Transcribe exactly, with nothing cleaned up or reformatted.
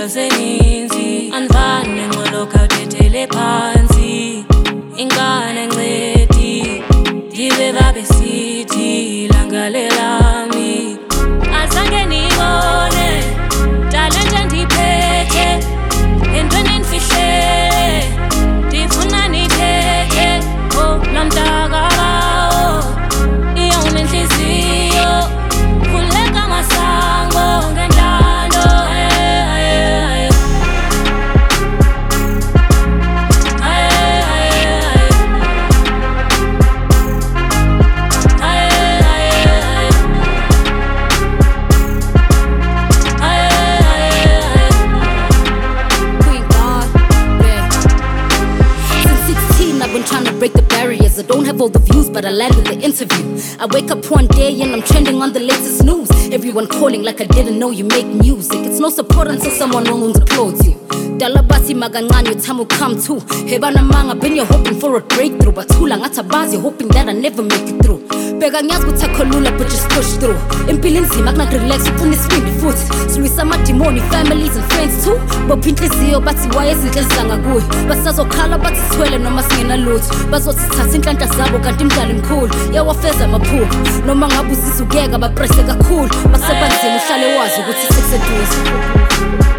seninzi anivane ngxolokha uthethele phansi ingane ncedi ndive babesithi langale lami azange nibone talente ndiphethe entweni nifihlele ndifuna nithethe oh lamntakabawo iyawunenhliziyo khuleka masango ngendlalo break the barriers. I don't have all the views, but I landed the interview. I wake up one day and I'm trending on the latest news. Everyone calling like I didn't know you make music. It's no support until someone wrong applauds you. Dalabasi magancane uthama come to. Hebana manga been you hoping for a breakthrough, but too long atabazi hoping that I never make it through. Bega ngiyazi ukuthi akholula but just push through. Impilo nzima kuna relax ufuna isibindi futhi. Silwisa amadimoni families and friends too. Bopha inhliziyo bathi why izinhle zangakuyo. Basazokhala bathi sithwele noma singena lutho. Bazothi thatha inhlanhla zabo kanti imidlalo imkhulu. Yawafeza amaphupho noma ngabe usizukeka bapresse kakhulu. Basebanzima uhlale wazi ukuthi sekuseduze.